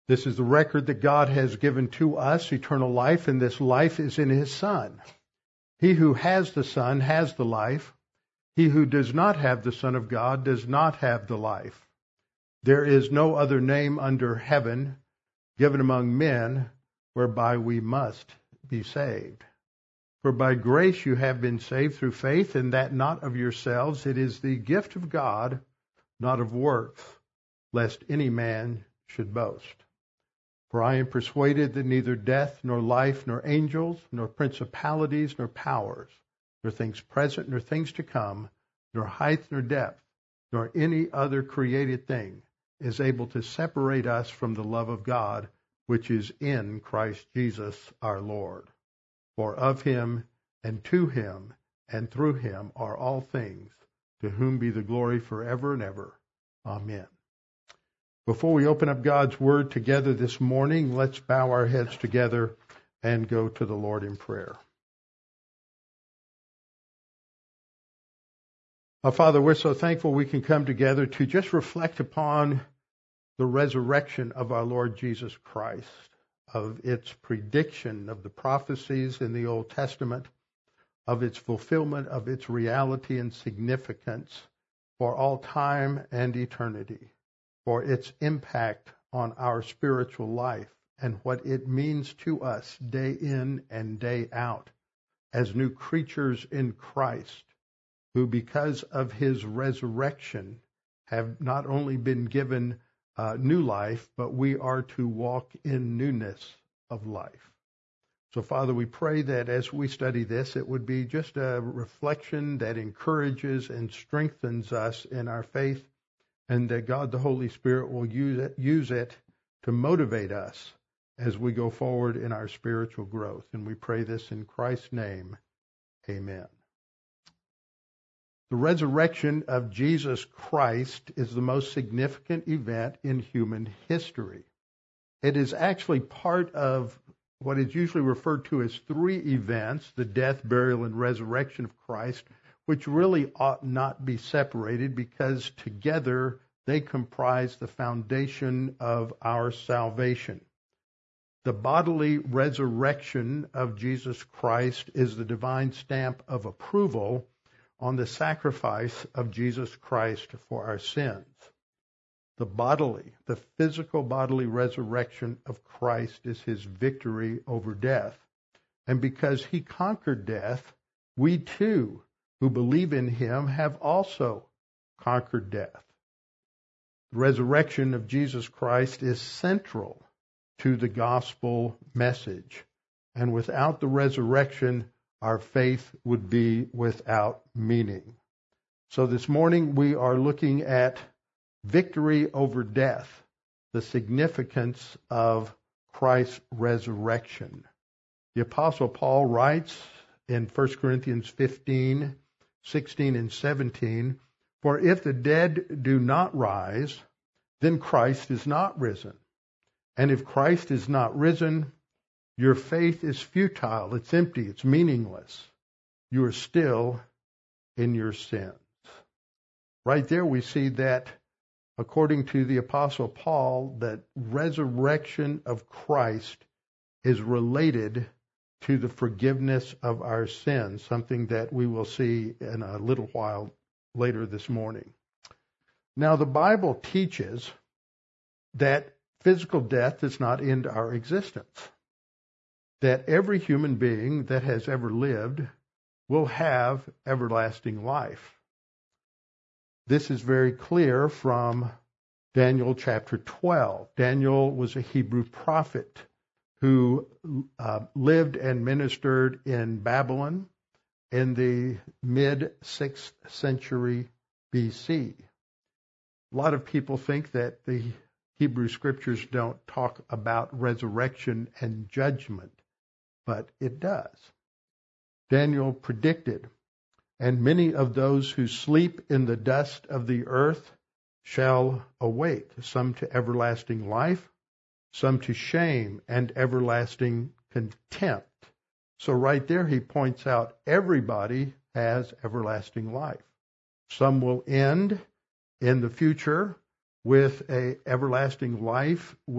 This is the record that God has given to us, eternal life, and this life is in His Son. He who has the Son has the life. He who does not have the Son of God does not have the life. There is no other name under heaven given among men whereby we must be saved. For by grace you have been saved through faith, and that not of yourselves. It is the gift of God, not of works, lest any man should boast. For I am persuaded that neither death, nor life, nor angels, nor principalities, nor powers, nor things present, nor things to come, nor height, nor depth, nor any other created thing is able to separate us from the love of God, which is in Christ Jesus our Lord. For of Him, and to Him, and through Him are all things, to whom be the glory forever and ever. Amen. Before we open up God's Word together this morning, let's bow our heads together and go to the Lord in prayer. Father, we're so thankful we can come together to just reflect upon the resurrection of our Lord Jesus Christ, of its prediction of the prophecies in the Old Testament, of its fulfillment, of its reality and significance for all time and eternity, for its impact on our spiritual life and what it means to us day in and day out as new creatures in Christ, who because of His resurrection have not only been given new life, but we are to walk in newness of life. So, Father, we pray that as we study this, it would be just a reflection that encourages and strengthens us in our faith, and that God the Holy Spirit will use it to motivate us as we go forward in our spiritual growth. And we pray this in Christ's name. Amen. The resurrection of Jesus Christ is the most significant event in human history. It is actually part of what is usually referred to as three events, the death, burial, and resurrection of Christ, which really ought not be separated because together they comprise the foundation of our salvation. The bodily resurrection of Jesus Christ is the divine stamp of approval on the sacrifice of Jesus Christ for our sins. The physical bodily resurrection of Christ is His victory over death. And because He conquered death, we too, who believe in Him, have also conquered death. The resurrection of Jesus Christ is central to the gospel message. And without the resurrection, our faith would be without meaning. So this morning we are looking at victory over death, the significance of Christ's resurrection. The Apostle Paul writes in 1 Corinthians 15, 16, and 17, "For if the dead do not rise, then Christ is not risen. And if Christ is not risen, your faith is futile, it's empty, it's meaningless. You are still in your sins." Right there we see that, according to the Apostle Paul, that resurrection of Christ is related to the forgiveness of our sins, something that we will see in a little while later this morning. Now, the Bible teaches that physical death does not end our existence, that every human being that has ever lived will have everlasting life. This is very clear from Daniel chapter 12. Daniel was a Hebrew prophet who lived and ministered in Babylon in the mid-6th century BC. A lot of people think that the Hebrew Scriptures don't talk about resurrection and judgment, but it does. Daniel predicted, "And many of those who sleep in the dust of the earth shall awake, some to everlasting life, some to shame and everlasting contempt." So right there he points out everybody has everlasting life. Some will end in the future with a everlasting life with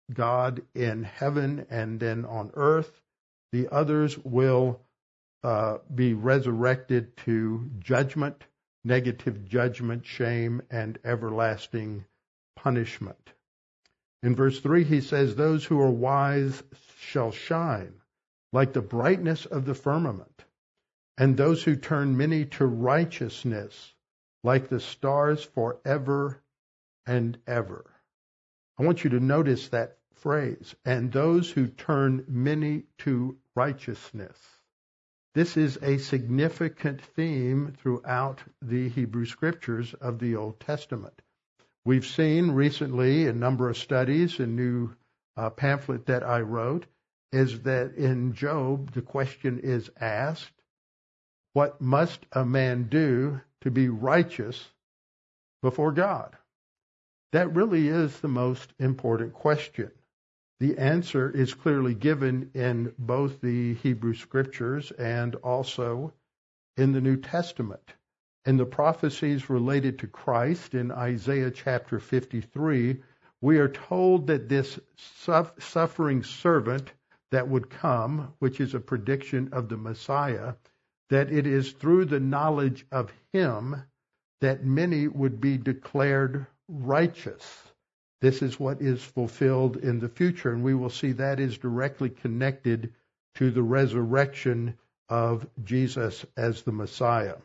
God in heaven and then on earth. The others will be resurrected to judgment, negative judgment, shame, and everlasting punishment. In verse 3, he says, those who are wise shall shine like the brightness of the firmament, and those who turn many to righteousness like the stars forever and ever. I want you to notice that phrase, and those who turn many to righteousness. This is a significant theme throughout the Hebrew Scriptures of the Old Testament. We've seen recently a number of studies, a new pamphlet that I wrote, is that in Job the question is asked, what must a man do to be righteous before God? That really is the most important question. The answer is clearly given in both the Hebrew Scriptures and also in the New Testament. In the prophecies related to Christ in Isaiah chapter 53, we are told that this suffering servant that would come, which is a prediction of the Messiah, that it is through the knowledge of him that many would be declared righteous. This is what is fulfilled in the future, and we will see that is directly connected to the resurrection of Jesus as the Messiah.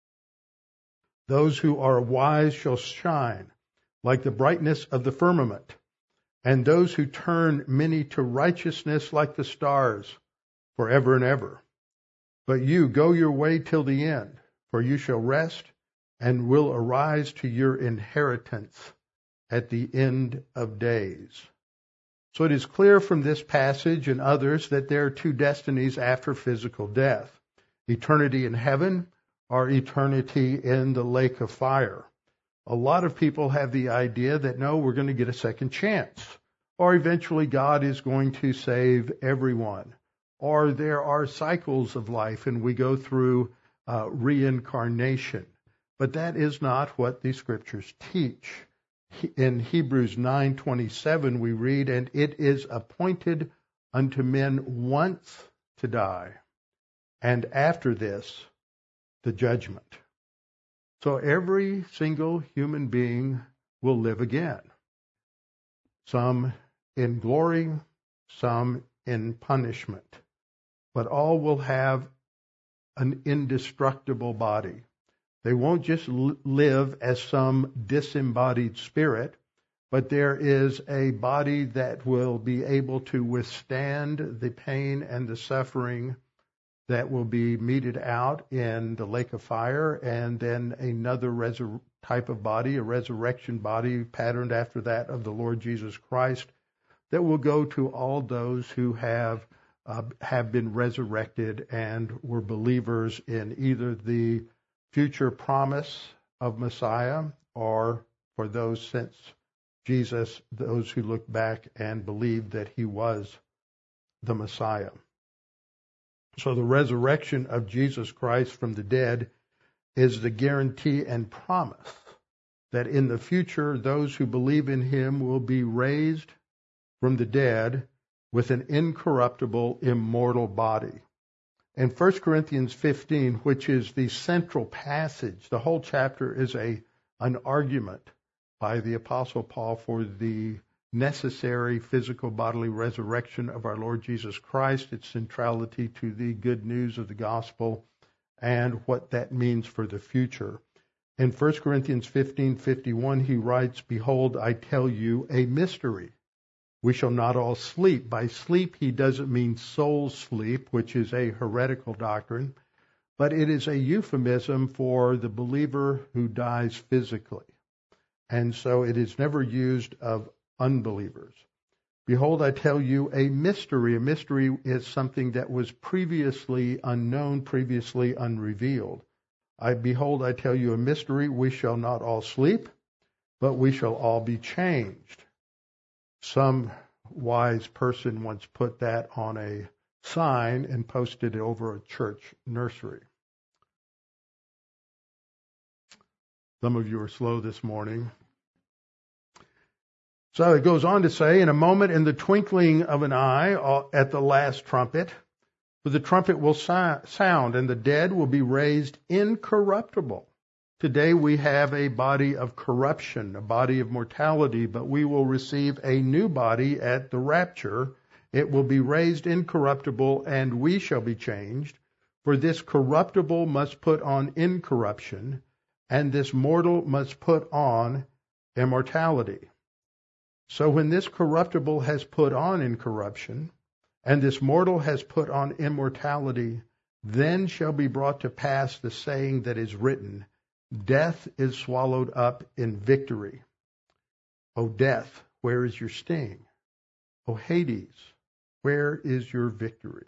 Those who are wise shall shine like the brightness of the firmament, and those who turn many to righteousness like the stars forever and ever. But you go your way till the end, for you shall rest and will arise to your inheritance at the end of days. So it is clear from this passage and others that there are two destinies after physical death: eternity in heaven or eternity in the lake of fire. A lot of people have the idea that, no, we're going to get a second chance, or eventually God is going to save everyone, or there are cycles of life and we go through reincarnation. But that is not what the Scriptures teach. In Hebrews 9:27 we read, and it is appointed unto men once to die, and after this the judgment. So every single human being will live again. Some in glory, some in punishment. But all will have an indestructible body. They won't just live as some disembodied spirit, but there is a body that will be able to withstand the pain and the suffering that will be meted out in the lake of fire, and then another type of body, a resurrection body patterned after that of the Lord Jesus Christ, that will go to all those who have been resurrected and were believers in either the future promise of Messiah, or for those since Jesus, those who look back and believe that he was the Messiah. So the resurrection of Jesus Christ from the dead is the guarantee and promise that in the future those who believe in him will be raised from the dead with an incorruptible, immortal body. In 1 Corinthians 15, which is the central passage, the whole chapter is an argument by the Apostle Paul for the necessary physical bodily resurrection of our Lord Jesus Christ, its centrality to the good news of the gospel, and what that means for the future. In 1 Corinthians 15:51, he writes, "Behold, I tell you a mystery. We shall not all sleep." By sleep, he doesn't mean soul sleep, which is a heretical doctrine, but it is a euphemism for the believer who dies physically. And so it is never used of unbelievers. "Behold, I tell you a mystery." A mystery is something that was previously unknown, previously unrevealed. Behold, I tell you a mystery. We shall not all sleep, but we shall all be changed. Some wise person once put that on a sign and posted it over a church nursery. Some of you are slow this morning. So it goes on to say, in a moment, in the twinkling of an eye, at the last trumpet, for the trumpet will sound, and the dead will be raised incorruptible. Today we have a body of corruption, a body of mortality, but we will receive a new body at the rapture. It will be raised incorruptible, and we shall be changed. For this corruptible must put on incorruption, and this mortal must put on immortality. So when this corruptible has put on incorruption, and this mortal has put on immortality, then shall be brought to pass the saying that is written, death is swallowed up in victory. O death, where is your sting? O Hades, where is your victory?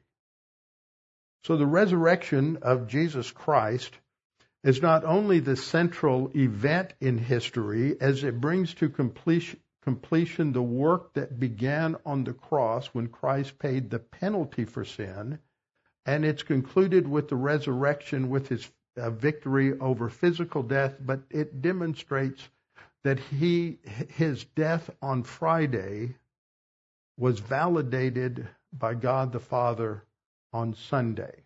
So the resurrection of Jesus Christ is not only the central event in history as it brings to completion the work that began on the cross when Christ paid the penalty for sin, and it's concluded with the resurrection with his victory over physical death, but it demonstrates that his death on Friday was validated by God the Father on Sunday.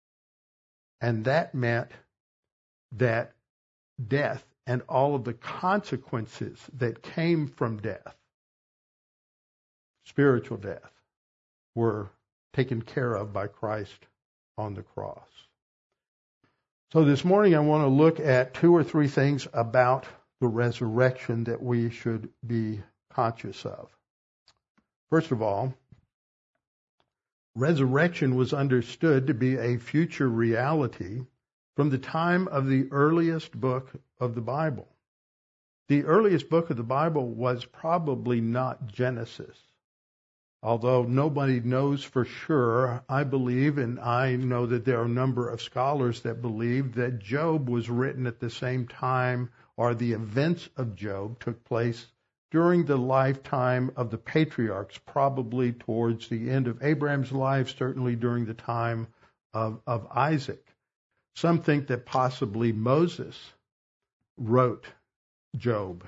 And that meant that death and all of the consequences that came from death, spiritual death, were taken care of by Christ on the cross. So this morning I want to look at 2 or 3 things about the resurrection that we should be conscious of. First of all, resurrection was understood to be a future reality from the time of the earliest book of the Bible. The earliest book of the Bible was probably not Genesis. Although nobody knows for sure, I believe, and I know that there are a number of scholars that believe that Job was written at the same time, or the events of Job took place during the lifetime of the patriarchs, probably towards the end of Abraham's life, certainly during the time of Isaac. Some think that possibly Moses wrote Job.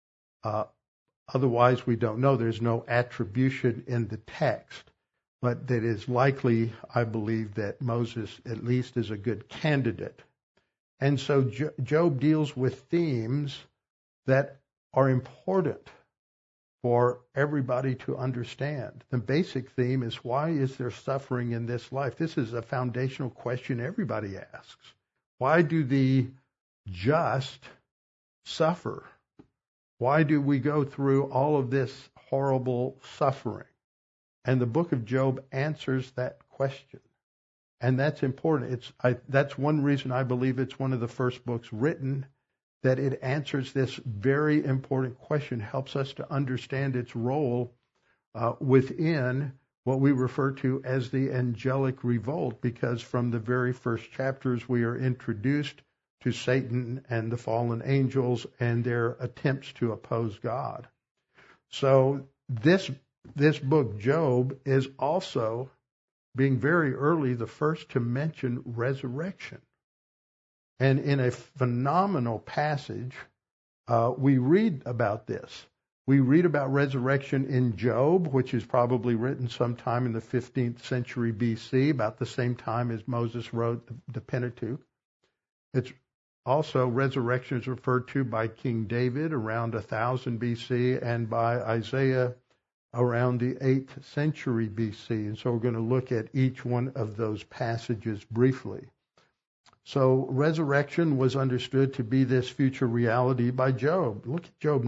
Otherwise, we don't know. There's no attribution in the text. But that is likely, I believe, that Moses at least is a good candidate. And so Job deals with themes that are important for everybody to understand. The basic theme is, why is there suffering in this life? This is a foundational question everybody asks. Why do the just suffer? Why do we go through all of this horrible suffering? And the book of Job answers that question. And that's important. That's one reason I believe it's one of the first books written, that it answers this very important question, helps us to understand its role within what we refer to as the angelic revolt, because from the very first chapters we are introduced to Satan and the fallen angels and their attempts to oppose God. So this book, Job, is also, being very early, the first to mention resurrection. And in a phenomenal passage, we read about this. We read about resurrection in Job, which is probably written sometime in the 15th century BC, about the same time as Moses wrote the Pentateuch. It's also, resurrection is referred to by King David around 1000 BC and by Isaiah around the 8th century BC. And so we're going to look at each one of those passages briefly. So resurrection was understood to be this future reality by Job. Look at Job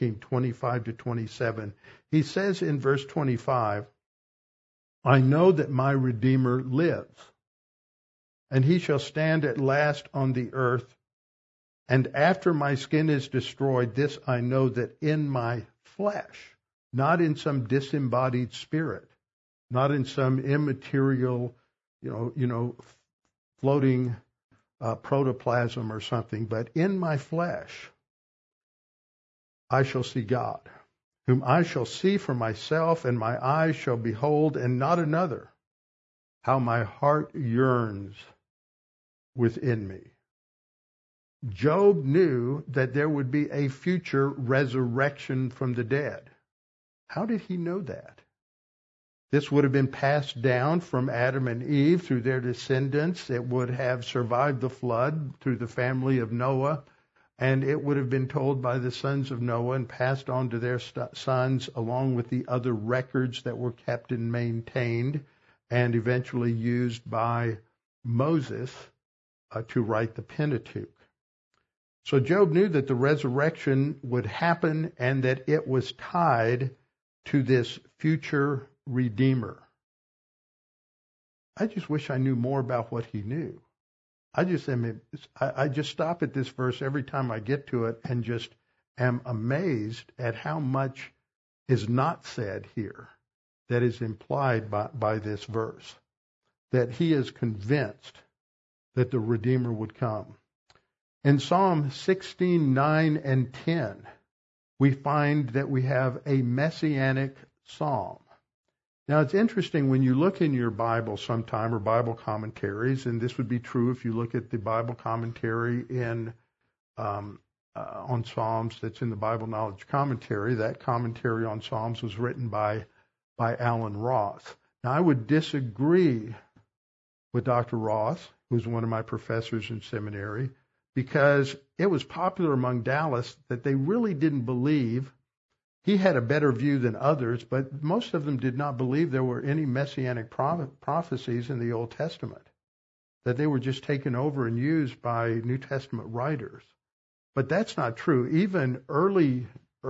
19:25-27. He says in verse 25, I know that my Redeemer lives, and he shall stand at last on the earth. And after my skin is destroyed, this I know, that in my flesh, not in some disembodied spirit, not in some immaterial, floating protoplasm or something, but in my flesh, I shall see God, whom I shall see for myself, and my eyes shall behold, and not another. How my heart yearns within me. Job knew that there would be a future resurrection from the dead. How did he know that? This would have been passed down from Adam and Eve through their descendants. It would have survived the flood through the family of Noah, and it would have been told by the sons of Noah and passed on to their sons along with the other records that were kept and maintained and eventually used by Moses to write the Pentateuch. So Job knew that the resurrection would happen and that it was tied to this future Redeemer. I just wish I knew more about what he knew. I just stop at this verse every time I get to it and just am amazed at how much is not said here that is implied by this verse. That he is convinced that the Redeemer would come. In Psalm 16, 9, and 10, we find that we have a messianic psalm. Now, it's interesting when you look in your Bible sometime or Bible commentaries, and this would be true if you look at the Bible commentary on Psalms that's in the Bible Knowledge Commentary. That commentary on Psalms was written by Alan Ross. Now, I would disagree with Dr. Ross, who's one of my professors in seminary, because it was popular among Dallas that they really didn't believe. He had a better view than others, but most of them did not believe there were any messianic prophecies in the Old Testament, that they were just taken over and used by New Testament writers. But that's not true. Even early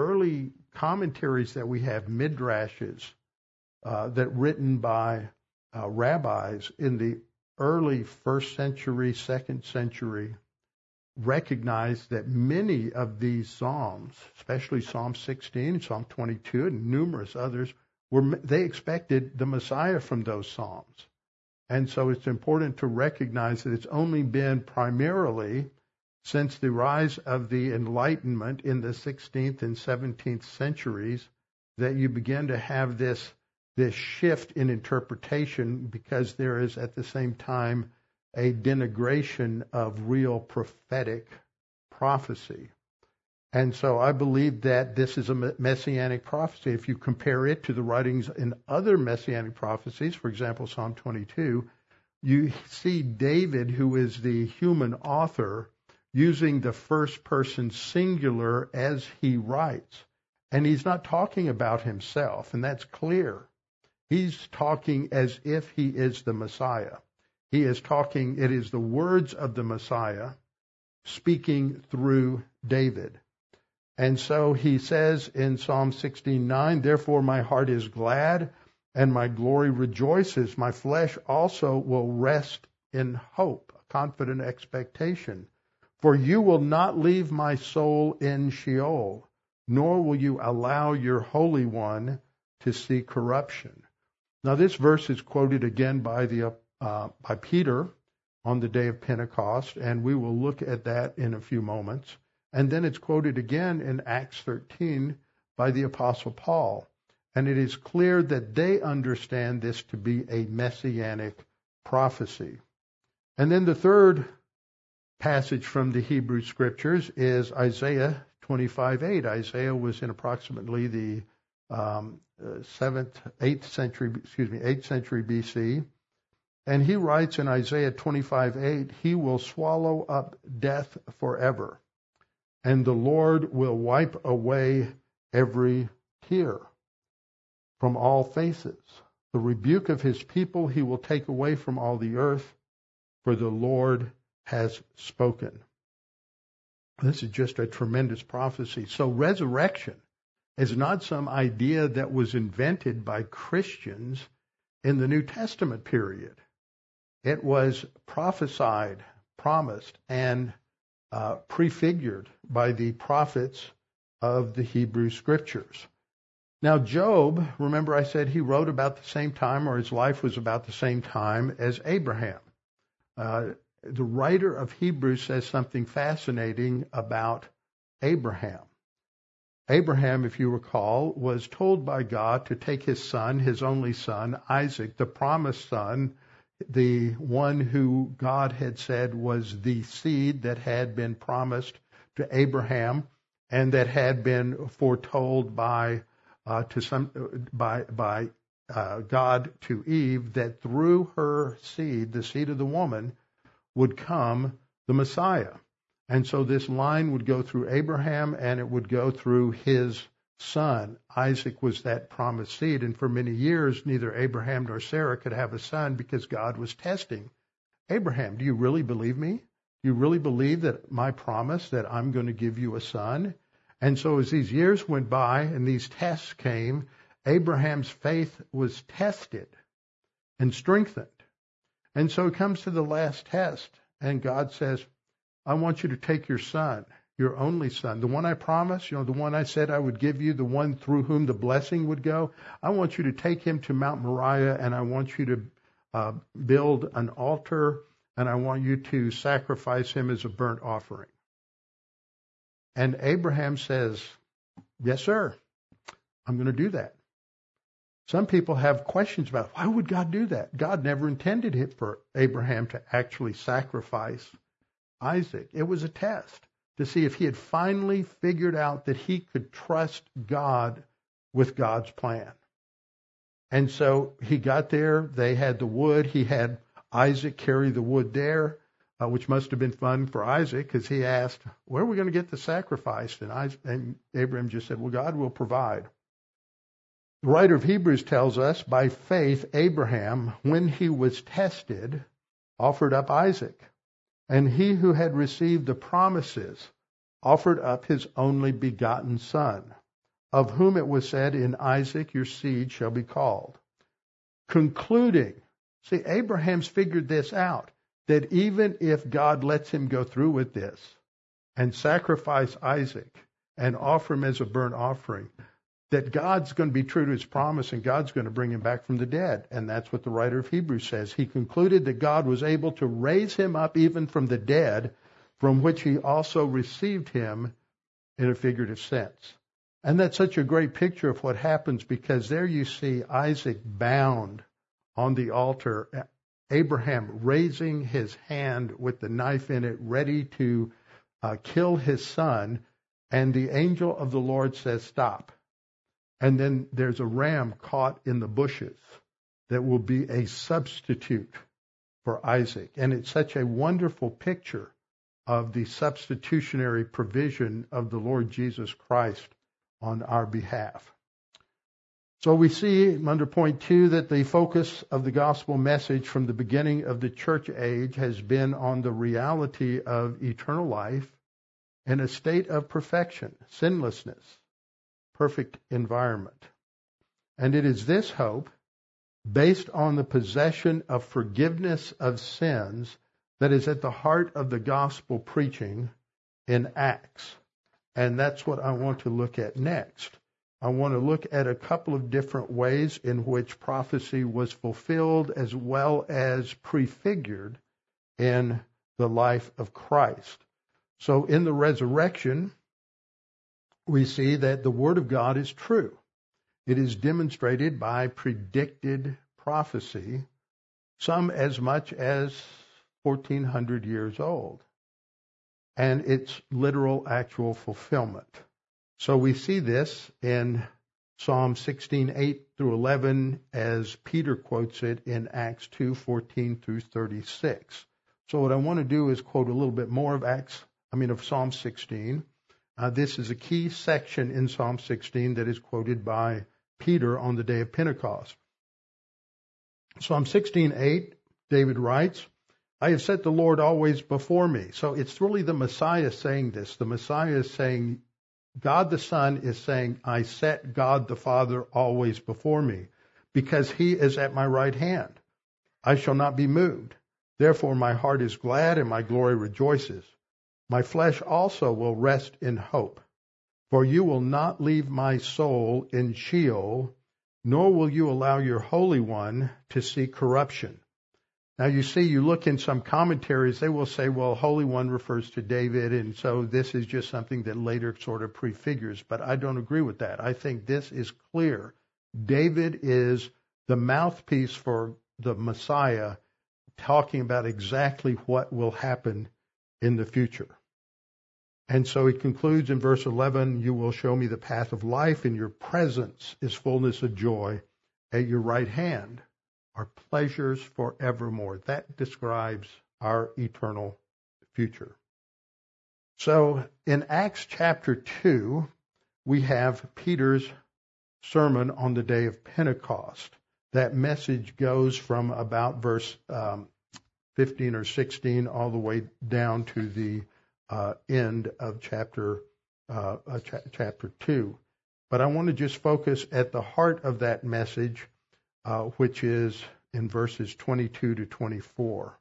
commentaries that we have, midrashes, that written by rabbis in the early 1st century, 2nd century, recognize that many of these Psalms, especially Psalm 16, Psalm 22, and numerous others, they expected the Messiah from those Psalms. And so it's important to recognize that it's only been primarily since the rise of the Enlightenment in the 16th and 17th centuries that you begin to have this shift in interpretation, because there is at the same time a denigration of real prophetic prophecy. And so I believe that this is a messianic prophecy. If you compare it to the writings in other messianic prophecies, for example, Psalm 22, you see David, who is the human author, using the first person singular as he writes. And he's not talking about himself, and that's clear. He's talking as if he is the Messiah. He is talking, it is the words of the Messiah speaking through David. And so he says in Psalm 16:9, therefore my heart is glad and my glory rejoices. My flesh also will rest in hope, a confident expectation. For you will not leave my soul in Sheol, nor will you allow your Holy One to see corruption. Now this verse is quoted again by Peter on the day of Pentecost, and we will look at that in a few moments. And then it's quoted again in Acts 13 by the Apostle Paul. And it is clear that they understand this to be a messianic prophecy. And then the third passage from the Hebrew Scriptures is Isaiah 25:8. Isaiah was in approximately the 8th century BC. And he writes in Isaiah 25:8, he will swallow up death forever, and the Lord will wipe away every tear from all faces. The rebuke of his people he will take away from all the earth, for the Lord has spoken. This is just a tremendous prophecy. So resurrection is not some idea that was invented by Christians in the New Testament period. It was prophesied, promised, and prefigured by the prophets of the Hebrew Scriptures. Now, Job, remember I said he wrote about the same time, or his life was about the same time as Abraham. The writer of Hebrews says something fascinating about Abraham. Abraham, if you recall, was told by God to take his son, his only son, Isaac, the promised son, the one who God had said was the seed that had been promised to Abraham and that had been foretold by by God to Eve, that through her seed, the seed of the woman, would come the Messiah. And so this line would go through Abraham, and it would go through his son. Isaac was that promised seed, and for many years, neither Abraham nor Sarah could have a son because God was testing Abraham. Do you really believe me? Do you really believe that my promise that I'm going to give you a son? And so as these years went by and these tests came, Abraham's faith was tested and strengthened. And so it comes to the last test, and God says, I want you to take your son, your only son, the one I promised, the one I said I would give you, the one through whom the blessing would go. I want you to take him to Mount Moriah, and I want you to build an altar, and I want you to sacrifice him as a burnt offering. And Abraham says, yes, sir, I'm going to do that. Some people have questions about why would God do that? God never intended it for Abraham to actually sacrifice Isaac. It was a test to see if he had finally figured out that he could trust God with God's plan. And so he got there. They had the wood. He had Isaac carry the wood there, which must have been fun for Isaac because he asked, where are we going to get the sacrifice? And Abraham just said, well, God will provide. The writer of Hebrews tells us, by faith, Abraham, when he was tested, offered up Isaac. And he who had received the promises offered up his only begotten son, of whom it was said, in Isaac your seed shall be called. Concluding, see, Abraham's figured this out, that even if God lets him go through with this and sacrifice Isaac and offer him as a burnt offering, that God's going to be true to his promise and God's going to bring him back from the dead. And that's what the writer of Hebrews says. He concluded that God was able to raise him up even from the dead, from which he also received him in a figurative sense. And that's such a great picture of what happens, because there you see Isaac bound on the altar, Abraham raising his hand with the knife in it, ready to kill his son, and the angel of the Lord says, stop. And then there's a ram caught in the bushes that will be a substitute for Isaac. And it's such a wonderful picture of the substitutionary provision of the Lord Jesus Christ on our behalf. So we see under point 2 that the focus of the gospel message from the beginning of the church age has been on the reality of eternal life in a state of perfection, sinlessness, perfect environment. And it is this hope, based on the possession of forgiveness of sins, that is at the heart of the gospel preaching in Acts. And that's what I want to look at next. I want to look at a couple of different ways in which prophecy was fulfilled as well as prefigured in the life of Christ. So in the resurrection, we see that the Word of God is true. It is demonstrated by predicted prophecy, some as much as 1,400 years old, and its literal actual fulfillment. So we see this in Psalm 16:8 through 11, as Peter quotes it in Acts 2:14 through 36. So what I want to do is quote a little bit more of Psalm 16. This is a key section in Psalm 16 that is quoted by Peter on the day of Pentecost. Psalm 16:8, David writes, I have set the Lord always before me. So it's really the Messiah saying this. The Messiah is saying, God the Son is saying, I set God the Father always before me, because he is at my right hand. I shall not be moved. Therefore my heart is glad and my glory rejoices. My flesh also will rest in hope. For you will not leave my soul in Sheol, nor will you allow your Holy One to see corruption. Now you see, you look in some commentaries, they will say, well, Holy One refers to David, and so this is just something that later sort of prefigures. But I don't agree with that. I think this is clear. David is the mouthpiece for the Messiah, talking about exactly what will happen in the future. And so he concludes in verse 11, you will show me the path of life. In your presence is fullness of joy. At your right hand are pleasures forevermore. That describes our eternal future. So in Acts chapter 2, we have Peter's sermon on the day of Pentecost. That message goes from about verse 15 or 16 all the way down to the end of chapter 2. But I want to just focus at the heart of that message, which is in verses 22 to 24.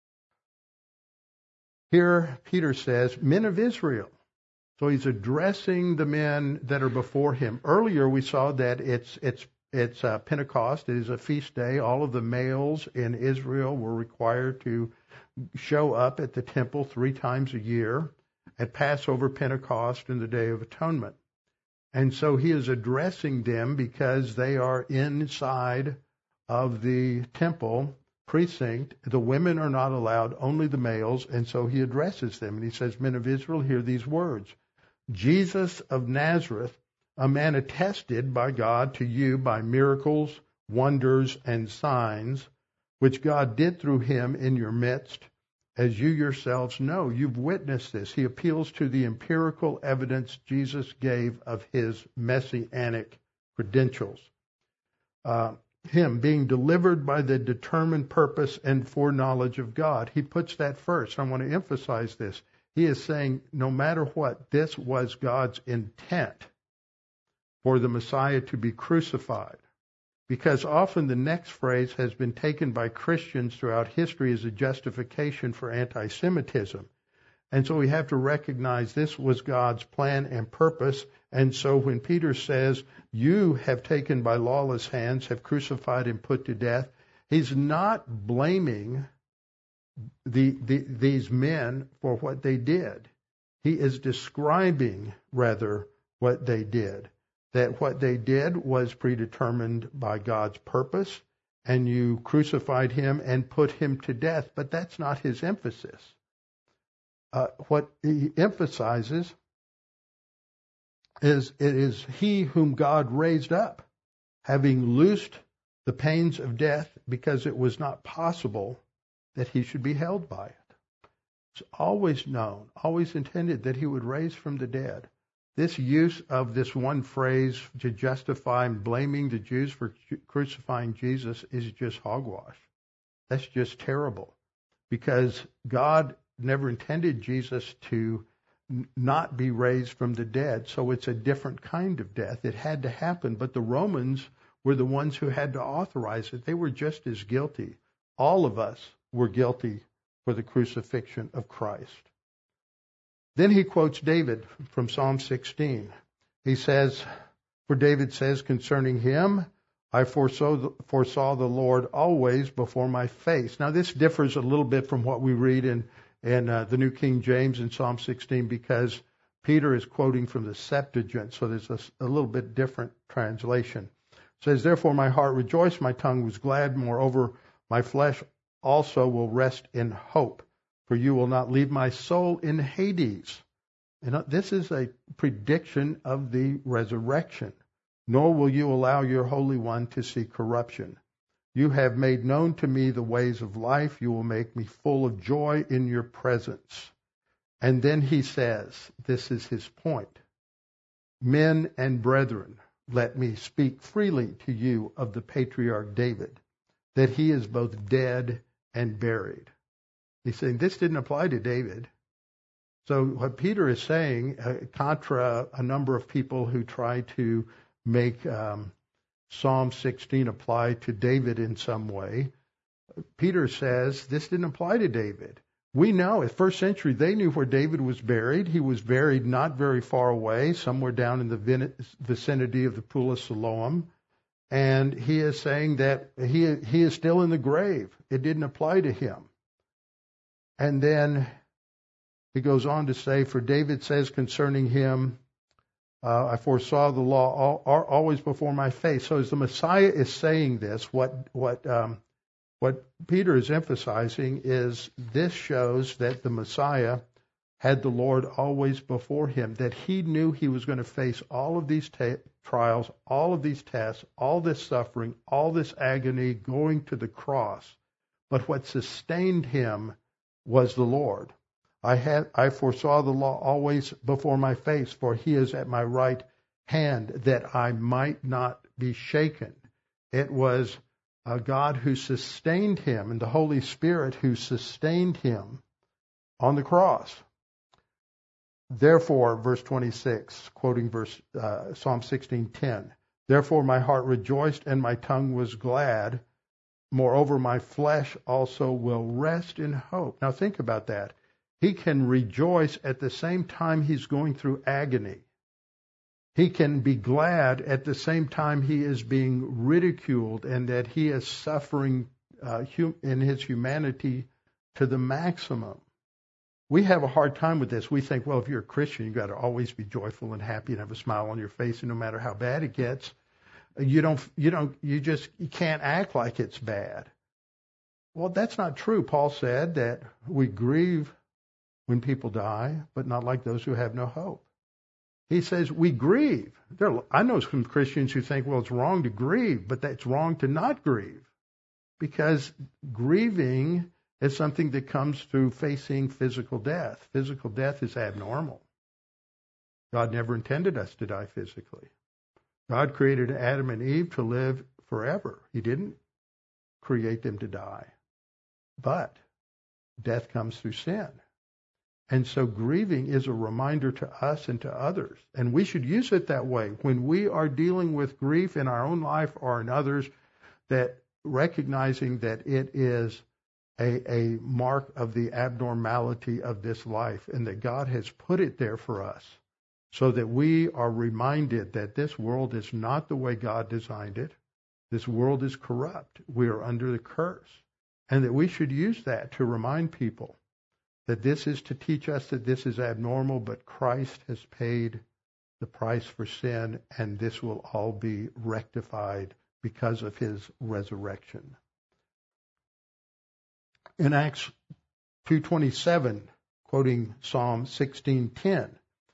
Here, Peter says, men of Israel. So he's addressing the men that are before him. Earlier, we saw that it's Pentecost. It is a feast day. All of the males in Israel were required to show up at the temple 3 times a year at Passover, Pentecost, and the Day of Atonement. And so he is addressing them because they are inside of the temple precinct. The women are not allowed, only the males. And so he addresses them. And he says, men of Israel, hear these words. Jesus of Nazareth, a man attested by God to you by miracles, wonders, and signs, which God did through him in your midst, as you yourselves know. You've witnessed this. He appeals to the empirical evidence Jesus gave of his messianic credentials. Him being delivered by the determined purpose and foreknowledge of God. He puts that first. I want to emphasize this. He is saying, no matter what, this was God's intent for the Messiah to be crucified. Because often the next phrase has been taken by Christians throughout history as a justification for anti-Semitism. And so we have to recognize this was God's plan and purpose. And so when Peter says, you have taken by lawless hands, have crucified and put to death, he's not blaming these men for what they did. He is describing, rather, what they did. That what they did was predetermined by God's purpose, and you crucified him and put him to death. But that's not his emphasis. What he emphasizes is it is he whom God raised up, having loosed the pains of death, because it was not possible that he should be held by it. It's always known, always intended that he would raise from the dead. This use of this one phrase to justify blaming the Jews for crucifying Jesus is just hogwash. That's just terrible, because God never intended Jesus to not be raised from the dead, so it's a different kind of death. It had to happen, but the Romans were the ones who had to authorize it. They were just as guilty. All of us were guilty for the crucifixion of Christ. Then he quotes David from Psalm 16. He says, for David says concerning him, I foresaw the Lord always before my face. Now this differs a little bit from what we read in the New King James in Psalm 16, because Peter is quoting from the Septuagint, so there's a little bit different translation. It says, therefore my heart rejoiced, my tongue was glad, moreover my flesh also will rest in hope, for you will not leave my soul in Hades. And this is a prediction of the resurrection. Nor will you allow your Holy One to see corruption. You have made known to me the ways of life. You will make me full of joy in your presence. And then he says, this is his point. Men and brethren, let me speak freely to you of the patriarch David, that he is both dead and buried. He's saying this didn't apply to David. So what Peter is saying, contra a number of people who try to make Psalm 16 apply to David in some way, Peter says this didn't apply to David. We know at first century they knew where David was buried. He was buried not very far away, somewhere down in the vicinity of the Pool of Siloam. And he is saying that he is still in the grave. It didn't apply to him. And then he goes on to say, for David says concerning him, I foresaw the law always before my face. So as the Messiah is saying this, what Peter is emphasizing is this shows that the Messiah had the Lord always before him, that he knew he was going to face all of these trials, all of these tests, all this suffering, all this agony going to the cross. But what sustained him was the Lord. I foresaw the law always before my face, for he is at my right hand, that I might not be shaken. It was God who sustained him, and the Holy Spirit who sustained him on the cross. Therefore, verse 26, quoting Psalm 16:10, therefore my heart rejoiced and my tongue was glad. Moreover, my flesh also will rest in hope. Now think about that. He can rejoice at the same time he's going through agony. He can be glad at the same time he is being ridiculed and that he is suffering in his humanity to the maximum. We have a hard time with this. We think, well, if you're a Christian, you've got to always be joyful and happy and have a smile on your face, and no matter how bad it gets, you can't act like it's bad. Well, that's not true. Paul said that we grieve when people die, but not like those who have no hope. He says we grieve. I know some Christians who think, well, it's wrong to grieve, but it's wrong to not grieve, because grieving is something that comes through facing physical death. Physical death is abnormal. God never intended us to die physically. God created Adam and Eve to live forever. He didn't create them to die. But death comes through sin. And so grieving is a reminder to us and to others. And we should use it that way. When we are dealing with grief in our own life or in others, that recognizing that it is a mark of the abnormality of this life and that God has put it there for us so that we are reminded that this world is not the way God designed it. This world is corrupt. We are under the curse. And that we should use that to remind people that this is to teach us that this is abnormal, but Christ has paid the price for sin, and this will all be rectified because of his resurrection. In Acts 2:27, quoting Psalm 16:10,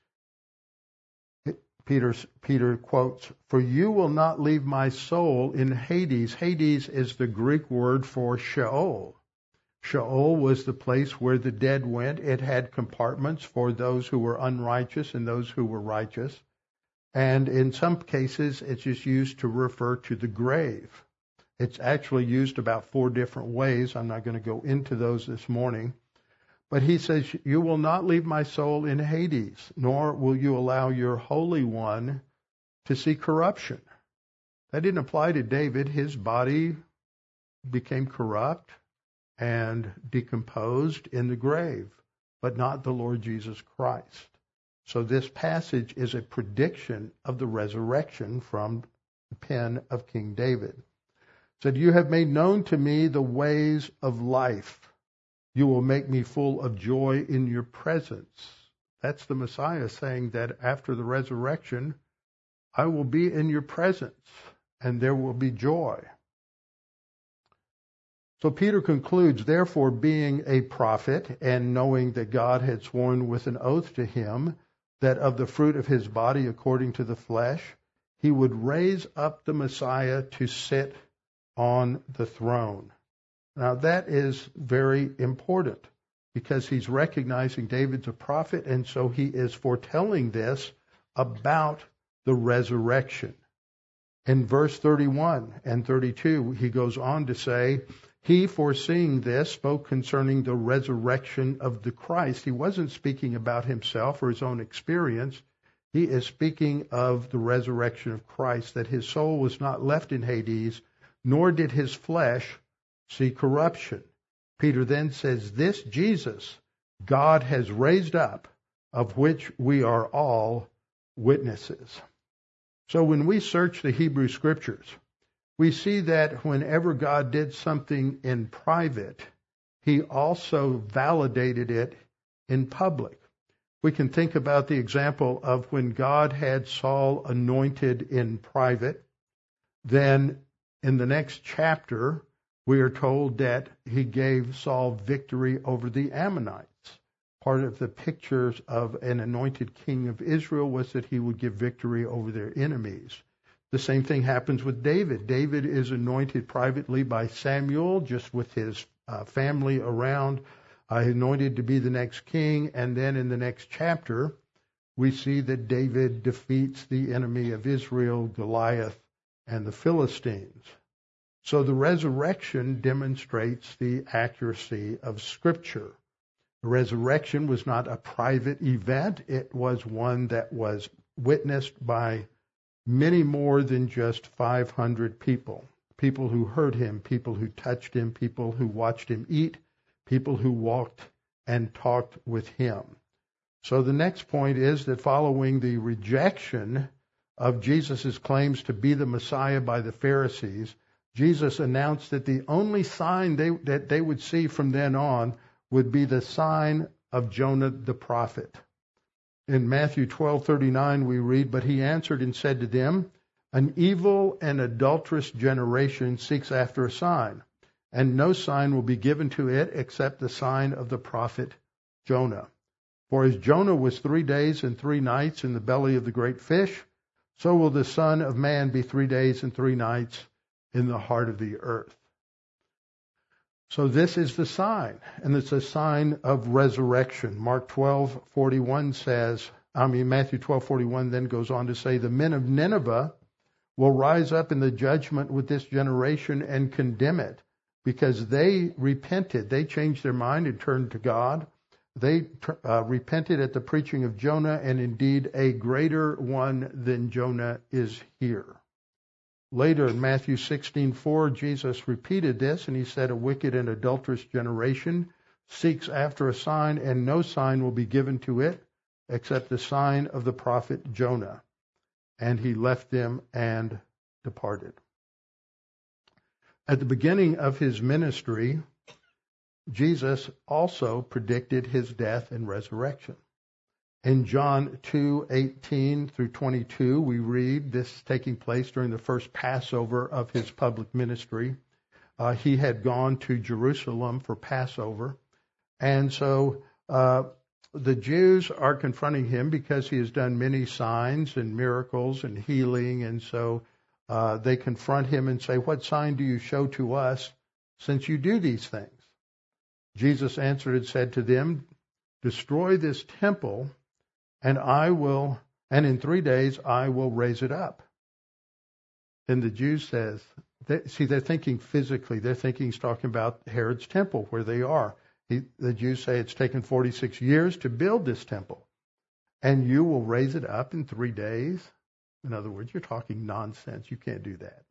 Peter quotes, "For you will not leave my soul in Hades." Hades is the Greek word for Sheol. Sheol was the place where the dead went. It had compartments for those who were unrighteous and those who were righteous. And in some cases, it's just used to refer to the grave. It's actually used about 4 different ways. I'm not going to go into those this morning. But he says, you will not leave my soul in Hades, nor will you allow your Holy One to see corruption. That didn't apply to David. His body became corrupt and decomposed in the grave, but not the Lord Jesus Christ. So this passage is a prediction of the resurrection from the pen of King David. It said, you have made known to me the ways of life. You will make me full of joy in your presence. That's the Messiah saying that after the resurrection, I will be in your presence and there will be joy. So Peter concludes, therefore, being a prophet and knowing that God had sworn with an oath to him that of the fruit of his body according to the flesh, he would raise up the Messiah to sit on the throne. Now that is very important because he's recognizing David's a prophet, and so he is foretelling this about the resurrection. In verse 31 and 32, he goes on to say, he, foreseeing this, spoke concerning the resurrection of the Christ. He wasn't speaking about himself or his own experience. He is speaking of the resurrection of Christ, that his soul was not left in Hades, nor did his flesh see corruption. Peter then says, this Jesus God has raised up, of which we are all witnesses. So when we search the Hebrew Scriptures, we see that whenever God did something in private, he also validated it in public. We can think about the example of when God had Saul anointed in private. Then in the next chapter, we are told that he gave Saul victory over the Ammonites. Part of the pictures of an anointed king of Israel was that he would give victory over their enemies. The same thing happens with David. David is anointed privately by Samuel, just with his family around, anointed to be the next king. And then in the next chapter, we see that David defeats the enemy of Israel, Goliath, and the Philistines. So the resurrection demonstrates the accuracy of Scripture. The resurrection was not a private event. It was one that was witnessed by many more than just 500 people. People who heard him, people who touched him, people who watched him eat, people who walked and talked with him. So the next point is that following the rejection of Jesus' claims to be the Messiah by the Pharisees, Jesus announced that the only sign that they would see from then on would be the sign of Jonah the prophet. In Matthew 12:39 we read, "But he answered and said to them, An evil and adulterous generation seeks after a sign, and no sign will be given to it except the sign of the prophet Jonah. For as Jonah was 3 days and 3 nights in the belly of the great fish, so will the Son of Man be 3 days and 3 nights in the heart of the earth." So this is the sign, and it's a sign of resurrection. Matthew 12:41 then goes on to say, "The men of Nineveh will rise up in the judgment with this generation and condemn it, because they repented." They changed their mind and turned to God. They repented at the preaching of Jonah, and indeed a greater one than Jonah is here. Later in Matthew 16:4, Jesus repeated this, and he said, "A wicked and adulterous generation seeks after a sign, and no sign will be given to it except the sign of the prophet Jonah." And he left them and departed. At the beginning of his ministry, Jesus also predicted his death and resurrection. In John 2:18 through 22, we read this taking place during the first Passover of his public ministry. He had gone to Jerusalem for Passover. And so the Jews are confronting him because he has done many signs and miracles and healing. And so they confront him and say, "What sign do you show to us since you do these things?" Jesus answered and said to them, "Destroy this temple, and in 3 days I will raise it up." And the Jews says, they're thinking physically. They're thinking he's talking about Herod's temple where they are. The Jews say it's taken 46 years to build this temple, and you will raise it up in 3 days. In other words, you're talking nonsense. You can't do that.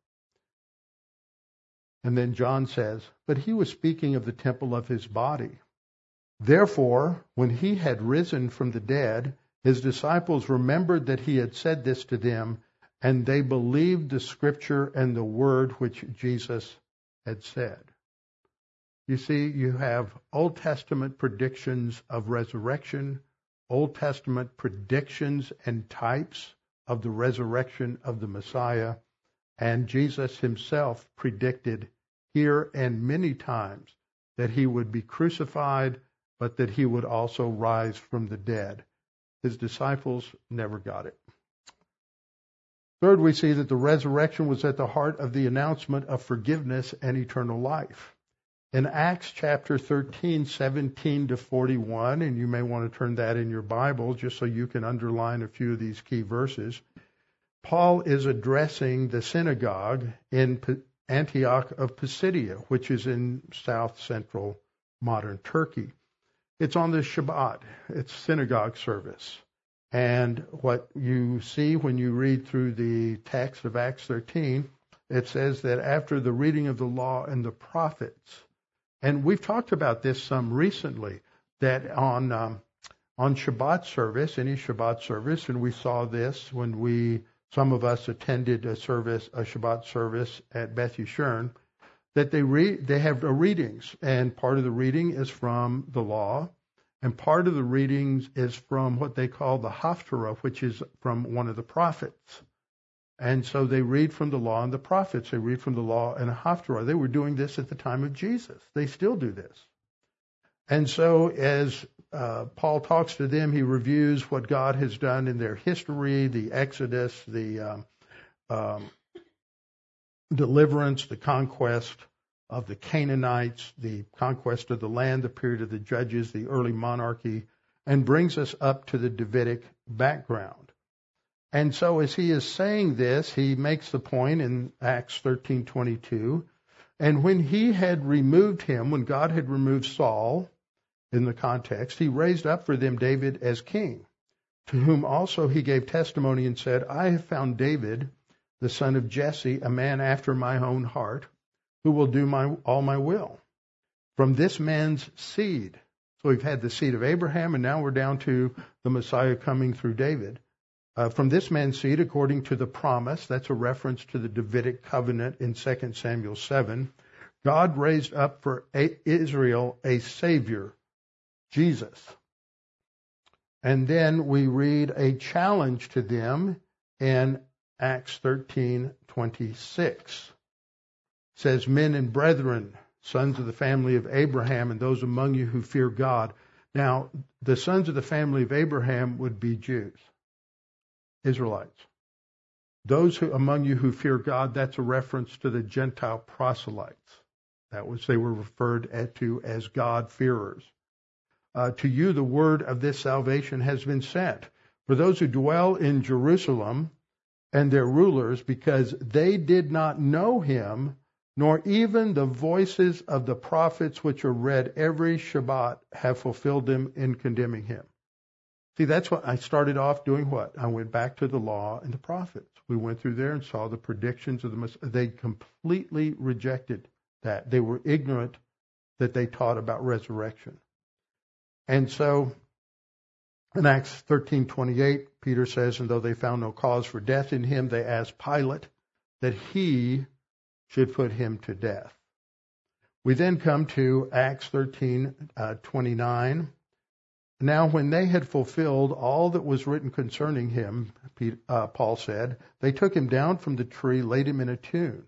And then John says, "But he was speaking of the temple of his body. Therefore, when he had risen from the dead, his disciples remembered that he had said this to them, and they believed the scripture and the word which Jesus had said." You see, you have Old Testament predictions of resurrection, Old Testament predictions and types of the resurrection of the Messiah, and Jesus himself predicted here and many times that he would be crucified, but that he would also rise from the dead. His disciples never got it. Third, we see that the resurrection was at the heart of the announcement of forgiveness and eternal life. In Acts chapter 13, 17 to 41, and you may want to turn that in your Bible just so you can underline a few of these key verses, Paul is addressing the synagogue in Antioch of Pisidia, which is in south-central modern Turkey. It's on the Shabbat. It's synagogue service. And what you see when you read through the text of Acts 13, it says that after the reading of the law and the prophets, and we've talked about this some recently, that on Shabbat service, any Shabbat service, and we saw this when some of us attended a Shabbat service at Beth Yeshurun, that they have readings, and part of the reading is from the law, and part of the readings is from what they call the Haftarah, which is from one of the prophets. And so they read from the law and the prophets. They read from the law and a Haftarah. They were doing this at the time of Jesus. They still do this. And so as Paul talks to them, he reviews what God has done in their history, the Exodus, the deliverance, the conquest of the Canaanites, the conquest of the land, the period of the judges, the early monarchy, and brings us up to the Davidic background. And so as he is saying this, he makes the point in Acts 13:22, and when he had removed him, when God had removed Saul, in the context, he raised up for them David as king, to whom also he gave testimony and said, I have found David, the son of Jesse, a man after my own heart, who will do all my will. From this man's seed. So we've had the seed of Abraham, and now we're down to the Messiah coming through David. From this man's seed, according to the promise, that's a reference to the Davidic covenant in 2 Samuel 7, God raised up for Israel a Savior, Jesus. And then we read a challenge to them in Acts 13:26. It says, men and brethren, sons of the family of Abraham, and those among you who fear God. Now, the sons of the family of Abraham would be Jews, Israelites. Those who among you who fear God, that's a reference to the Gentile proselytes. That was, they were referred to as God-fearers. To you the word of this salvation has been sent. For those who dwell in Jerusalem and their rulers, because they did not know him, nor even the voices of the prophets which are read every Shabbat have fulfilled them in condemning him. See, that's what I started off doing. What? I went back to the law and the prophets. We went through there and saw the predictions of the Messiah. They completely rejected that. They were ignorant that they taught about resurrection. And so in Acts 13:28, Peter says, and though they found no cause for death in him, they asked Pilate that he should put him to death. We then come to Acts 13:29. Now when they had fulfilled all that was written concerning him, Paul said, they took him down from the tree, laid him in a tomb.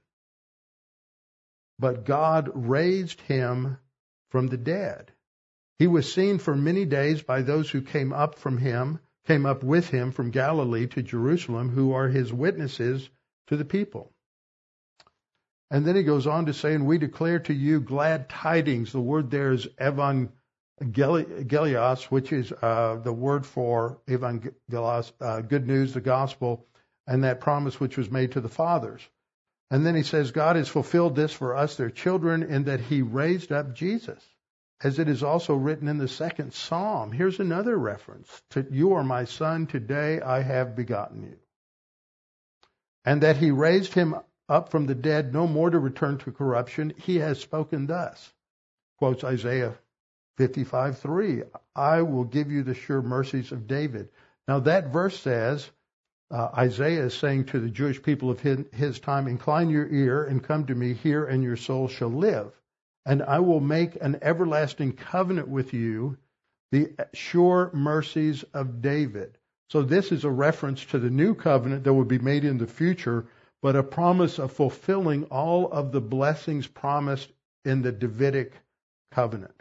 But God raised him from the dead. He was seen for many days by those who came up with him from Galilee to Jerusalem, who are his witnesses to the people. And then he goes on to say, and we declare to you glad tidings. The word there is evangelios, which is the word for evangelos, good news, the gospel, and that promise which was made to the fathers. And then he says, God has fulfilled this for us, their children, in that he raised up Jesus, as it is also written in the second Psalm. Here's another reference to, you are my son, today I have begotten you. And that he raised him up from the dead, no more to return to corruption. He has spoken thus. Quotes Isaiah 55:3. I will give you the sure mercies of David. Now that verse says, Isaiah is saying to the Jewish people of his time, incline your ear and come to me, hear, and your soul shall live. And I will make an everlasting covenant with you, the sure mercies of David. So this is a reference to the new covenant that will be made in the future, but a promise of fulfilling all of the blessings promised in the Davidic covenant.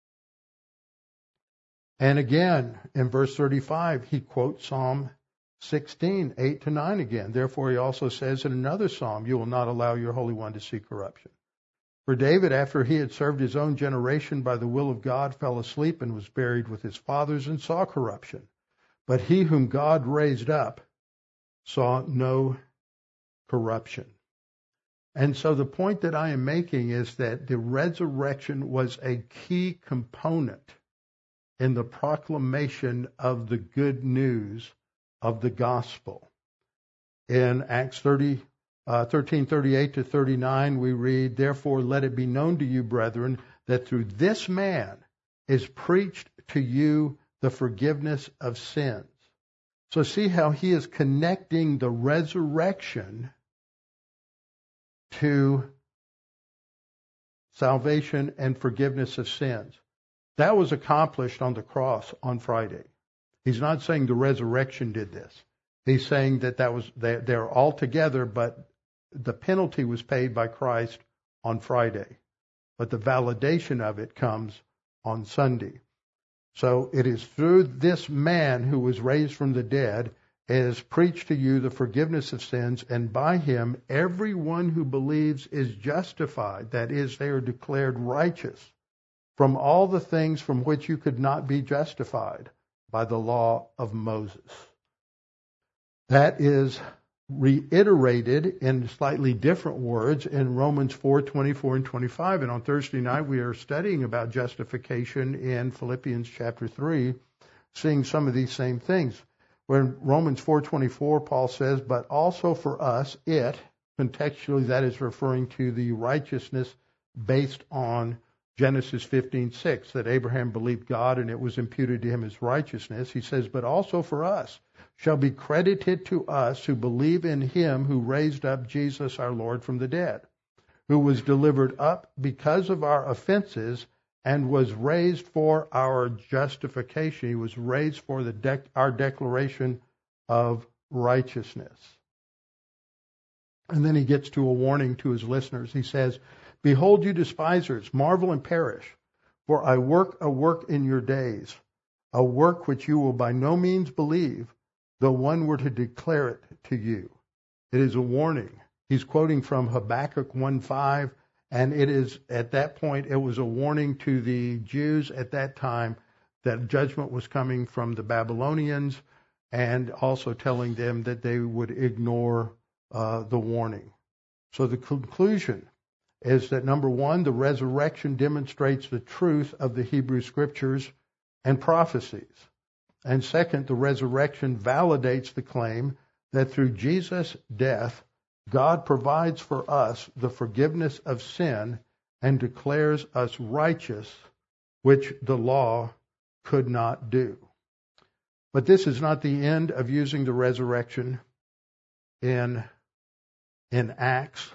And again, in verse 35, he quotes Psalm 16, 8-9 again. Therefore, he also says in another psalm, you will not allow your Holy One to see corruption. For David, after he had served his own generation by the will of God, fell asleep and was buried with his fathers and saw corruption. But he whom God raised up saw no corruption. And so the point that I am making is that the resurrection was a key component in the proclamation of the good news of the gospel. In Acts 13:38-39, we read, therefore let it be known to you, brethren, that through this man is preached to you the forgiveness of sins. So see how he is connecting the resurrection to salvation and forgiveness of sins. That was accomplished on the cross on Friday. He's not saying the resurrection did this. He's saying that they're all together, but the penalty was paid by Christ on Friday. But the validation of it comes on Sunday. So it is through this man who was raised from the dead is preached to you the forgiveness of sins, and by him everyone who believes is justified. That is, they are declared righteous from all the things from which you could not be justified by the law of Moses. That is reiterated in slightly different words in Romans 4:24 and 25. And on Thursday night we are studying about justification in Philippians chapter 3, seeing some of these same things. Where in Romans 4:24 Paul says, but also for us contextually that is referring to the righteousness based on Genesis 15:6, that Abraham believed God and it was imputed to him as righteousness. He says, but also for us shall be credited to us who believe in him who raised up Jesus our Lord from the dead, who was delivered up because of our offenses and was raised for our justification. He was raised for our declaration of righteousness. And then he gets to a warning to his listeners. He says, behold, you despisers, marvel and perish, for I work a work in your days, a work which you will by no means believe, though one were to declare it to you. It is a warning. He's quoting from Habakkuk 1:5, and it is, at that point, it was a warning to the Jews at that time that judgment was coming from the Babylonians, and also telling them that they would ignore the warning. So the conclusion is that, number one, the resurrection demonstrates the truth of the Hebrew Scriptures and prophecies. And second, the resurrection validates the claim that through Jesus' death, God provides for us the forgiveness of sin and declares us righteous, which the law could not do. But this is not the end of using the resurrection in Acts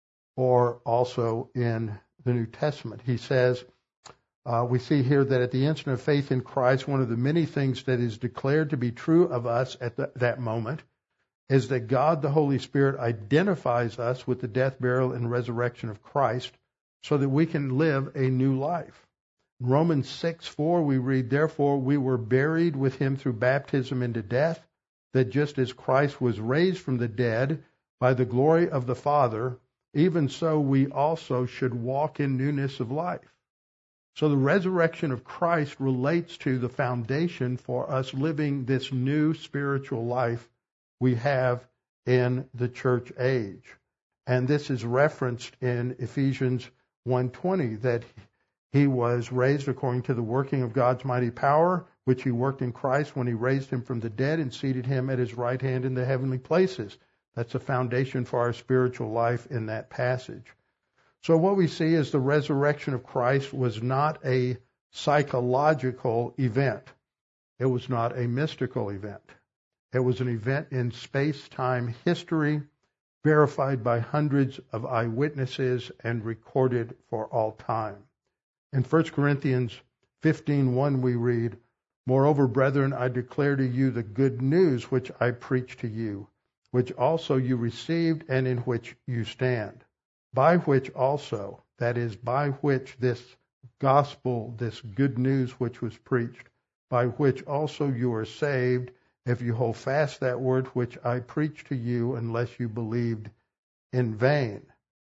or also in the New Testament. He says, we see here that at the instant of faith in Christ, one of the many things that is declared to be true of us at that moment is that God, the Holy Spirit, identifies us with the death, burial, and resurrection of Christ so that we can live a new life. In Romans 6:4 we read, therefore we were buried with him through baptism into death, that just as Christ was raised from the dead by the glory of the Father, even so we also should walk in newness of life. So the resurrection of Christ relates to the foundation for us living this new spiritual life we have in the church age. And this is referenced in Ephesians 1:20, that he was raised according to the working of God's mighty power, which he worked in Christ when he raised him from the dead and seated him at his right hand in the heavenly places. That's a foundation for our spiritual life in that passage. So what we see is the resurrection of Christ was not a psychological event. It was not a mystical event. It was an event in space-time history, verified by hundreds of eyewitnesses and recorded for all time. In 1 Corinthians 15:1 we read, moreover, brethren, I declare to you the good news which I preach to you, which also you received and in which you stand, by which also, that is, by which this gospel, this good news which was preached, by which also you are saved, if you hold fast that word which I preached to you, unless you believed in vain.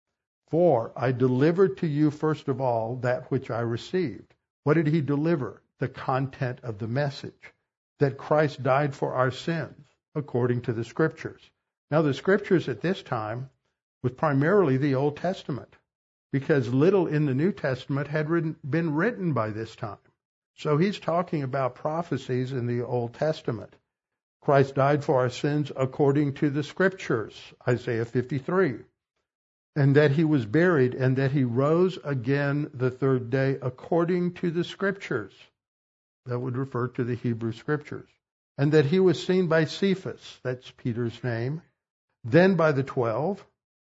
For I delivered to you first of all that which I received. What did he deliver? The content of the message, that Christ died for our sins, according to the Scriptures. Now the Scriptures at this time was primarily the Old Testament, because little in the New Testament had been written by this time. So he's talking about prophecies in the Old Testament. Christ died for our sins according to the Scriptures, Isaiah 53. And that he was buried, and that he rose again the third day according to the Scriptures. That would refer to the Hebrew Scriptures. And that he was seen by Cephas, that's Peter's name, then by the 12.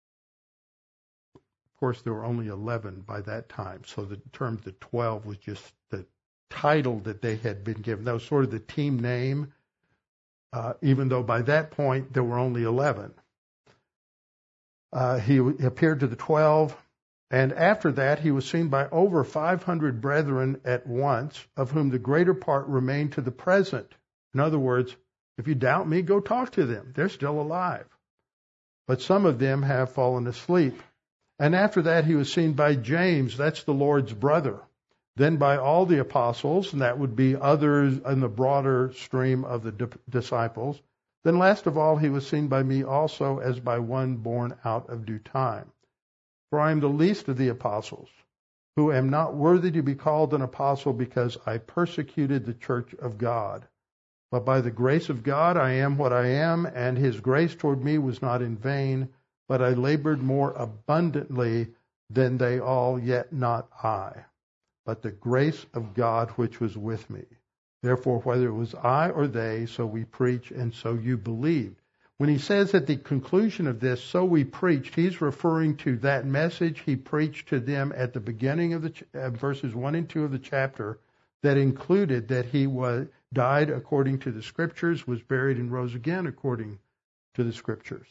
Of course, there were only 11 by that time, so the term the 12 was just the title that they had been given. That was sort of the team name, even though by that point there were only 11. He appeared to the 12, And after that, he was seen by over 500 brethren at once, of whom the greater part remain to the present. In other words, if you doubt me, go talk to them. They're still alive. But some of them have fallen asleep. And after that, he was seen by James, that's the Lord's brother. Then by all the apostles, and that would be others in the broader stream of the disciples. Then last of all, he was seen by me also, as by one born out of due time. For I am the least of the apostles, who am not worthy to be called an apostle, because I persecuted the church of God. But by the grace of God I am what I am, and his grace toward me was not in vain, but I labored more abundantly than they all, yet not I, but the grace of God which was with me. Therefore, whether it was I or they, so we preach, and so you believed. When he says at the conclusion of this, so we preached, he's referring to that message he preached to them at the beginning of the verses 1 and 2 of the chapter, that included that he died according to the Scriptures, was buried, and rose again according to the Scriptures.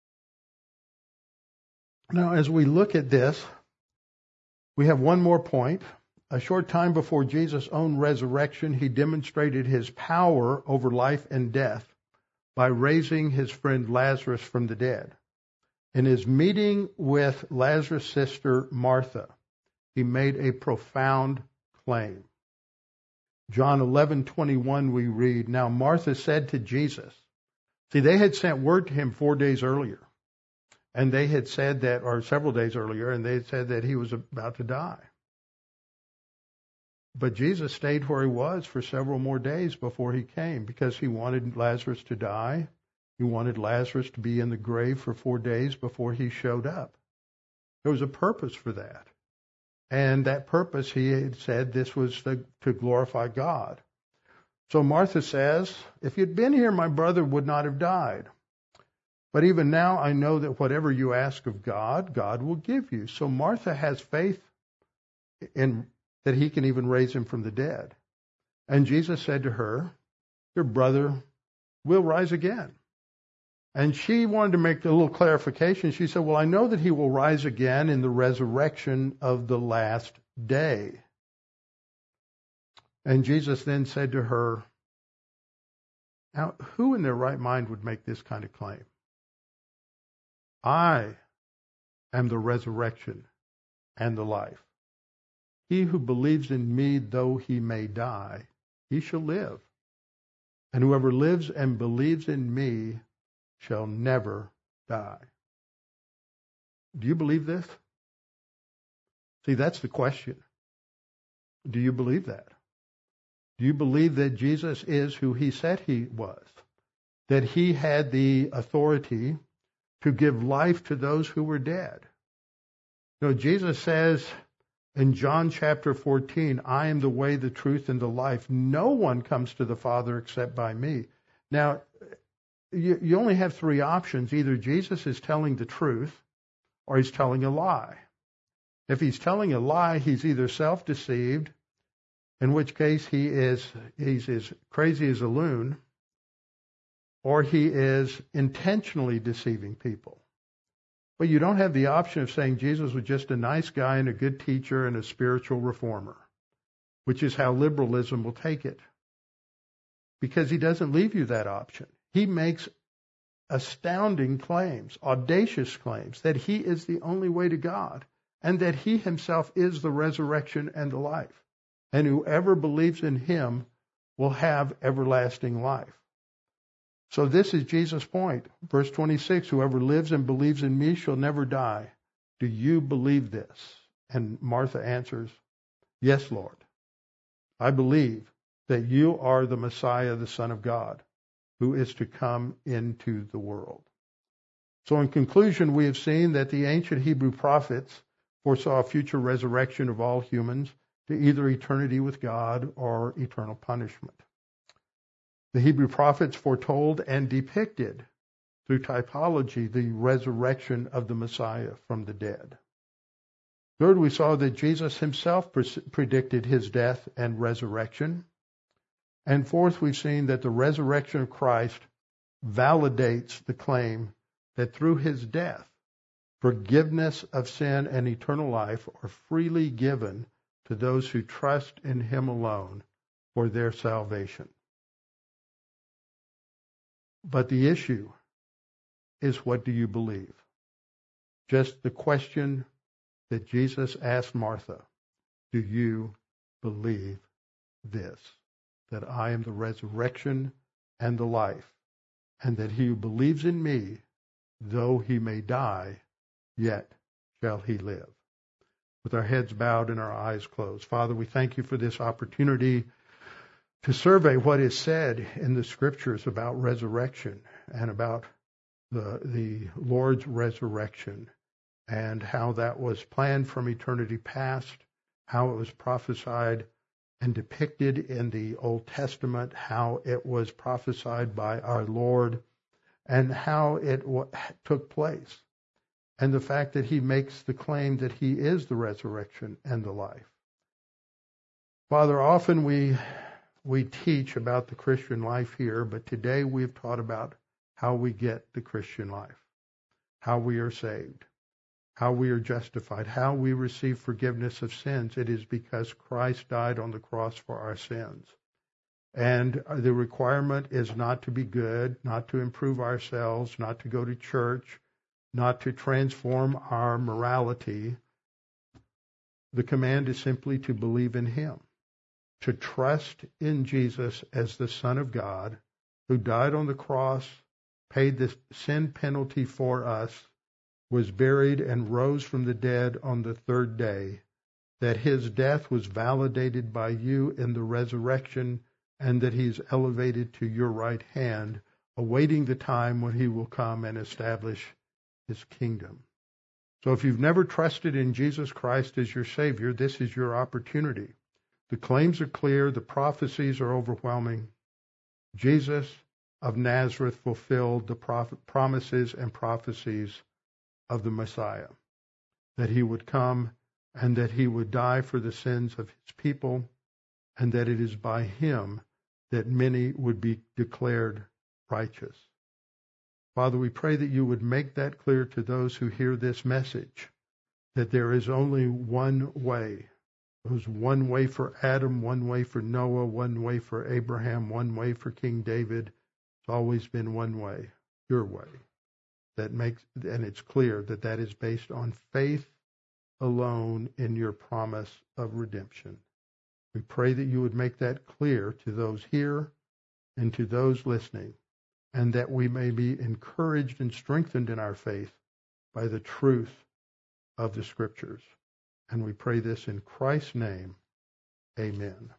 Now, as we look at this, we have one more point. A short time before Jesus' own resurrection, he demonstrated his power over life and death by raising his friend Lazarus from the dead. In his meeting with Lazarus' sister Martha, he made a profound claim. John 11:21 we read, Now Martha said to Jesus, see, they had sent word to him 4 days earlier, and they had said that, or several days earlier, and they had said that he was about to die. But Jesus stayed where he was for several more days before he came, because he wanted Lazarus to die. He wanted Lazarus to be in the grave for 4 days before he showed up. There was a purpose for that. And that purpose, he had said, this was to glorify God. So Martha says, if you'd been here, my brother would not have died. But even now I know that whatever you ask of God, God will give you. So Martha has faith in that he can even raise him from the dead. And Jesus said to her, your brother will rise again. And she wanted to make a little clarification. She said, well, I know that he will rise again in the resurrection of the last day. And Jesus then said to her, now, who in their right mind would make this kind of claim? I am the resurrection and the life. He who believes in me, though he may die, he shall live. And whoever lives and believes in me shall never die. Do you believe this? See, that's the question. Do you believe that? Do you believe that Jesus is who he said he was? That he had the authority to give life to those who were dead? You know, Jesus says in John chapter 14, I am the way, the truth, and the life. No one comes to the Father except by me. Now, you only have three options. Either Jesus is telling the truth or he's telling a lie. If he's telling a lie, he's either self-deceived, in which case he's as crazy as a loon, or he is intentionally deceiving people. But you don't have the option of saying Jesus was just a nice guy and a good teacher and a spiritual reformer, which is how liberalism will take it. Because he doesn't leave you that option. He makes astounding claims, audacious claims, that he is the only way to God, and that he himself is the resurrection and the life. And whoever believes in him will have everlasting life. So this is Jesus' point. Verse 26, whoever lives and believes in me shall never die. Do you believe this? And Martha answers, yes, Lord. I believe that you are the Messiah, the Son of God, who is to come into the world. So in conclusion, we have seen that the ancient Hebrew prophets foresaw a future resurrection of all humans to either eternity with God or eternal punishment. The Hebrew prophets foretold and depicted through typology the resurrection of the Messiah from the dead. Third, we saw that Jesus himself predicted his death and resurrection. And fourth, we've seen that the resurrection of Christ validates the claim that through his death, Forgiveness of sin and eternal life are freely given to those who trust in him alone for their salvation. But the issue is, what do you believe? Just the question that Jesus asked Martha, do you believe this? That I am the resurrection and the life, and that he who believes in me, though he may die, yet shall he live. With our heads bowed and our eyes closed. Father, we thank you for this opportunity to survey what is said in the Scriptures about resurrection and about the Lord's resurrection and how that was planned from eternity past, how it was prophesied and depicted in the Old Testament, how it was prophesied by our Lord, and how it took place. And the fact that he makes the claim that he is the resurrection and the life. Father, often we teach about the Christian life here, but today we've taught about how we get the Christian life, how we are saved, how we are justified, how we receive forgiveness of sins. It is because Christ died on the cross for our sins. And the requirement is not to be good, not to improve ourselves, not to go to church, not to transform our morality. The command is simply to believe in him, to trust in Jesus as the Son of God, who died on the cross, paid the sin penalty for us, was buried and rose from the dead on the third day, that his death was validated by you in the resurrection, and that he's elevated to your right hand, awaiting the time when he will come and establish his kingdom. So if you've never trusted in Jesus Christ as your Savior, this is your opportunity. The claims are clear. The prophecies are overwhelming. Jesus of Nazareth fulfilled the promises and prophecies of the Messiah, that he would come and that he would die for the sins of his people, and that it is by him that many would be declared righteous. Father, we pray that you would make that clear to those who hear this message, that there is only one way. There was one way for Adam, one way for Noah, one way for Abraham, one way for King David. It's always been one way, your way. And it's clear that that is based on faith alone in your promise of redemption. We pray that you would make that clear to those here and to those listening, and that we may be encouraged and strengthened in our faith by the truth of the Scriptures. And we pray this in Christ's name. Amen.